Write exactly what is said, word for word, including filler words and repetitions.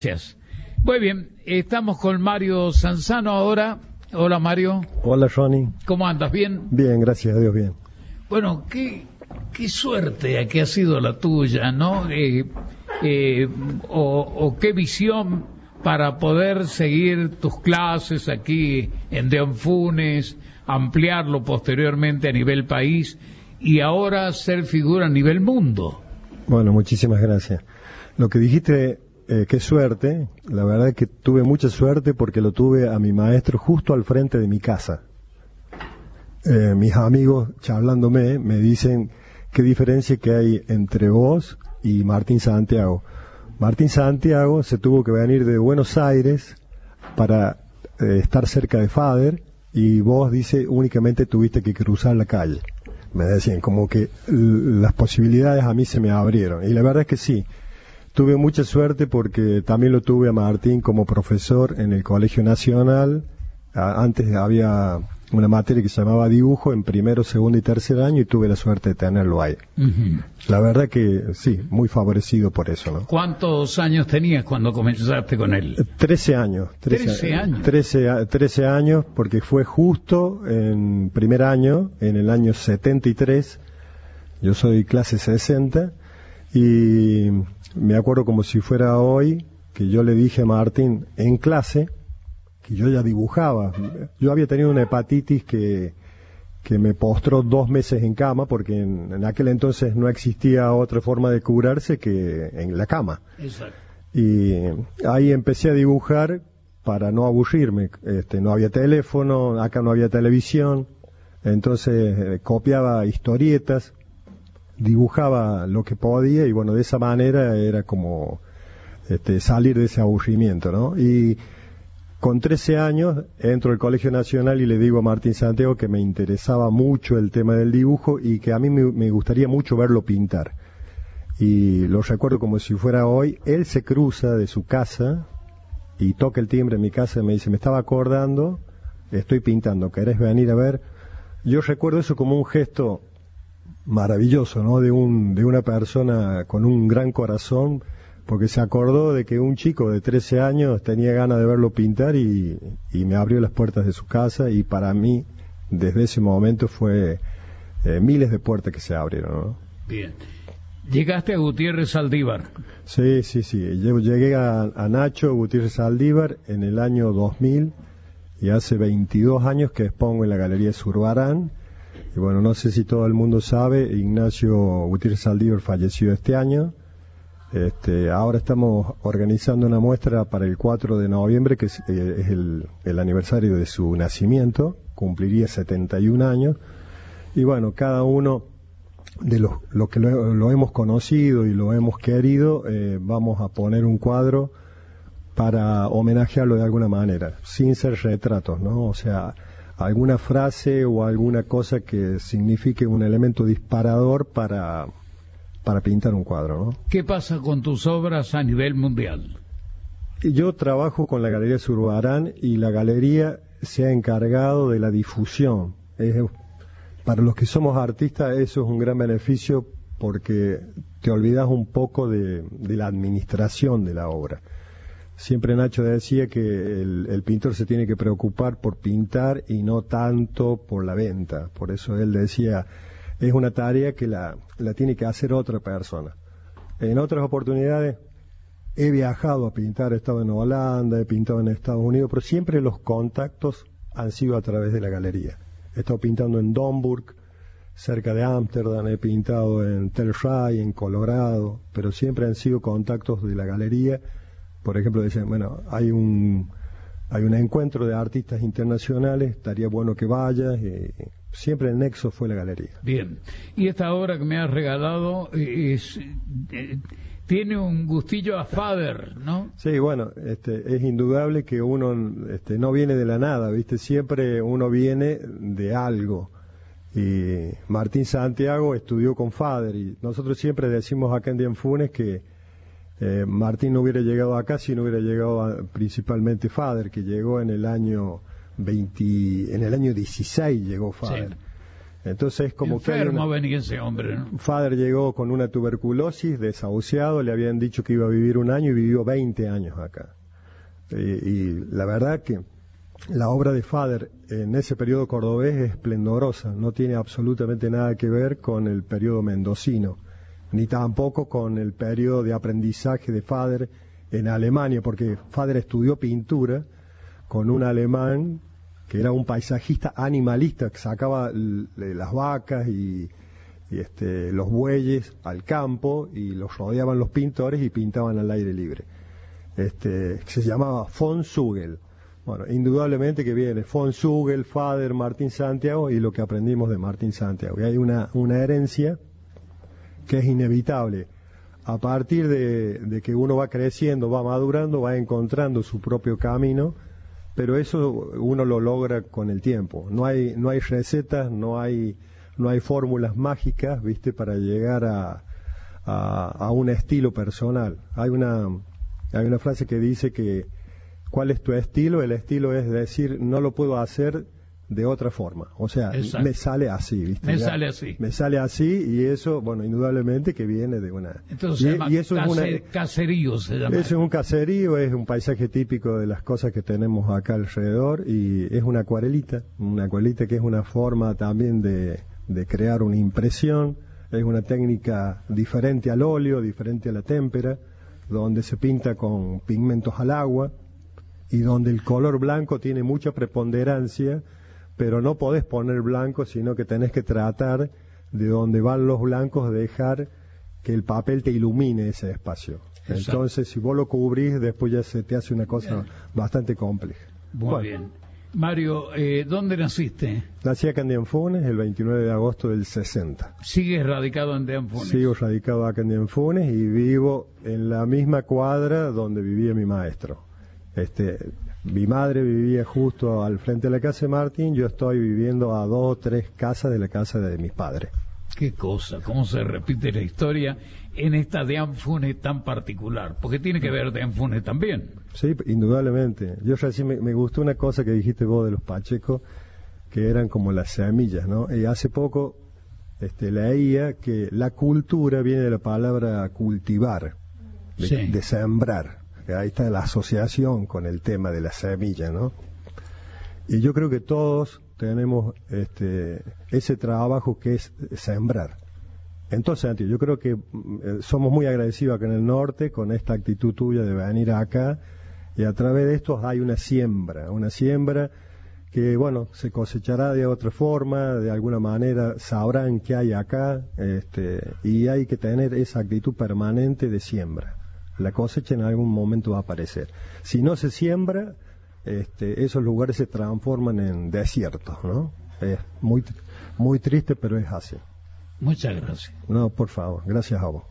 fechas. Muy bien, estamos con Mario Sanzano ahora. Hola, Mario. Hola, Ronnie. ¿Cómo andas? ¿Bien? Bien, gracias a Dios, bien. Bueno, qué, qué suerte que ha sido la tuya, ¿no? Eh, eh, o, o qué visión para poder seguir tus clases aquí en De Anfunes, ampliarlo posteriormente a nivel país y ahora ser figura a nivel mundo. Bueno, muchísimas gracias. Lo que dijiste, eh, qué suerte, la verdad es que tuve mucha suerte porque lo tuve a mi maestro justo al frente de mi casa. Eh, mis amigos, charlándome, me dicen qué diferencia que hay entre vos y Martín Santiago. Martín Santiago se tuvo que venir de Buenos Aires para eh, estar cerca de Fader y vos, dice, únicamente tuviste que cruzar la calle. Me decían, como que las posibilidades a mí se me abrieron. Y la verdad es que sí, tuve mucha suerte porque también lo tuve a Martín como profesor en el Colegio Nacional. Antes había una materia que se llamaba dibujo en primero, segundo y tercer año y tuve la suerte de tenerlo ahí. Uh-huh. La verdad que sí, muy favorecido por eso, ¿no? ¿Cuántos años tenías cuando comenzaste con él? Trece años. Trece años. Trece, trece años, porque fue justo en primer año, en el año setenta y tres. Yo soy clase sesenta y me acuerdo como si fuera hoy que yo le dije a Martín en clase que yo ya dibujaba. Yo había tenido una hepatitis que, que me postró dos meses en cama, porque en, en aquel entonces no existía otra forma de curarse que en la cama. Exacto. Y ahí empecé a dibujar para no aburrirme. Este, no había teléfono, acá no había televisión, entonces eh, copiaba historietas, dibujaba lo que podía y bueno, de esa manera era como este, salir de ese aburrimiento, ¿no? Y con trece años entro al Colegio Nacional y le digo a Martín Santiago que me interesaba mucho el tema del dibujo y que a mí me, me gustaría mucho verlo pintar. Y lo recuerdo como si fuera hoy. Él se cruza de su casa y toca el timbre en mi casa y me dice, me estaba acordando, estoy pintando, ¿querés venir a ver? Yo recuerdo eso como un gesto maravilloso, ¿no? De un, de una persona con un gran corazón, porque se acordó de que un chico de trece años tenía ganas de verlo pintar y, y me abrió las puertas de su casa y para mí, desde ese momento, fue eh, miles de puertas que se abrieron, ¿no? Bien. ¿Llegaste a Gutiérrez Saldívar? Sí, sí, sí. Yo llegué a, a Nacho Gutiérrez Saldívar en el año dos mil y hace veintidós años que expongo en la Galería Zurbarán. Y bueno, no sé si todo el mundo sabe, Ignacio Gutiérrez Saldívar falleció este año. Este, ahora estamos organizando una muestra para el cuatro de noviembre, que es, eh, es el, el aniversario de su nacimiento, cumpliría setenta y un años, y bueno, cada uno de los, los que lo, lo hemos conocido y lo hemos querido, eh, vamos a poner un cuadro para homenajearlo de alguna manera, sin ser retratos, ¿no? O sea, alguna frase o alguna cosa que signifique un elemento disparador para... para pintar un cuadro, ¿no? ¿Qué pasa con tus obras a nivel mundial? Yo trabajo con la Galería Zurbarán y la galería se ha encargado de la difusión. Es, para los que somos artistas eso es un gran beneficio porque te olvidas un poco de, de la administración de la obra. Siempre Nacho decía que el, el pintor se tiene que preocupar por pintar y no tanto por la venta. Por eso él decía, es una tarea que la, la tiene que hacer otra persona. En otras oportunidades he viajado a pintar, he estado en Holanda, he pintado en Estados Unidos, pero siempre los contactos han sido a través de la galería. He estado pintando en Domburg, cerca de Ámsterdam, he pintado en Tel Ray, en Colorado, pero siempre han sido contactos de la galería. Por ejemplo, decían, bueno, hay un hay un encuentro de artistas internacionales, estaría bueno que vayas. Y siempre el nexo fue la galería. Bien. Y esta obra que me has regalado es, eh, tiene un gustillo a Fader, ¿no? Sí, bueno, este, es indudable que uno este, no viene de la nada, ¿viste? Siempre uno viene de algo. Y Martín Santiago estudió con Fader y nosotros siempre decimos acá en De Anfunes que Eh, Martín no hubiera llegado acá si no hubiera llegado a, principalmente Fader, que llegó en el año veinte, en el año dieciséis llegó Fader. Sí. Entonces, como enfermo que una... venía ese hombre, ¿no? Father llegó con una tuberculosis, desahuciado, le habían dicho que iba a vivir un año y vivió veinte años acá. Y, y la verdad que la obra de Father en ese periodo cordobés es esplendorosa, no tiene absolutamente nada que ver con el periodo mendocino, ni tampoco con el periodo de aprendizaje de Father en Alemania, porque Father estudió pintura con un alemán que era un paisajista animalista, que sacaba l- las vacas y, y este, los bueyes al campo y los rodeaban los pintores y pintaban al aire libre. Este, que se llamaba von Zugel. Bueno, indudablemente que viene von Zugel, Father, Martín Santiago y lo que aprendimos de Martín Santiago. Y hay una, una herencia que es inevitable. A partir de, de que uno va creciendo, va madurando, va encontrando su propio camino, pero eso uno lo logra con el tiempo. No hay, no hay recetas, no hay, no hay fórmulas mágicas, viste, para llegar a, a, a un estilo personal. Hay una, hay una frase que dice que ¿cuál es tu estilo? El estilo es decir, no lo puedo hacer de otra forma. O sea, exacto, me sale así, ¿viste? Me ya, sale así. Me sale así y eso, bueno, indudablemente que viene de una... Entonces y, se llama y eso case, es una, caserío, se llama. Eso es un caserío, es un paisaje típico de las cosas que tenemos acá alrededor y es una acuarelita, una acuarelita que es una forma también de, de crear una impresión, es una técnica diferente al óleo, diferente a la témpera, donde se pinta con pigmentos al agua y donde el color blanco tiene mucha preponderancia, pero no podés poner blanco, sino que tenés que tratar de donde van los blancos dejar que el papel te ilumine ese espacio. Exacto. Entonces, si vos lo cubrís, después ya se te hace una cosa bien, bastante compleja. Muy bueno. bien. Mario, eh, ¿dónde naciste? Nací acá en Dianfunes el veintinueve de agosto del sesenta. ¿Sigues radicado en Dianfunes? Sigo radicado acá en Dianfunes y vivo en la misma cuadra donde vivía mi maestro. Este, mi madre vivía justo al frente de la casa de Martín, yo estoy viviendo a dos o tres casas de la casa de mis padres. Qué cosa, cómo se repite la historia en esta Dianfunes tan particular, porque tiene que ver Dianfunes también. Sí, indudablemente. Yo recién me, me gustó una cosa que dijiste vos de los Pacheco, que eran como las semillas, ¿no? Y hace poco este, leía que la cultura viene de la palabra cultivar, de, sí, de sembrar. Ahí está la asociación con el tema de la semilla, ¿no? Y yo creo que todos tenemos este, ese trabajo que es sembrar. Entonces, Santi, yo creo que eh, somos muy agradecidos acá en el norte con esta actitud tuya de venir acá y a través de esto hay una siembra, una siembra que, bueno, se cosechará de otra forma, de alguna manera sabrán qué hay acá este, y hay que tener esa actitud permanente de siembra. La cosecha en algún momento va a aparecer. Si no se siembra, este, esos lugares se transforman en desiertos, ¿no? Es muy, muy triste, pero es así. Muchas gracias. No, por favor, gracias a vos.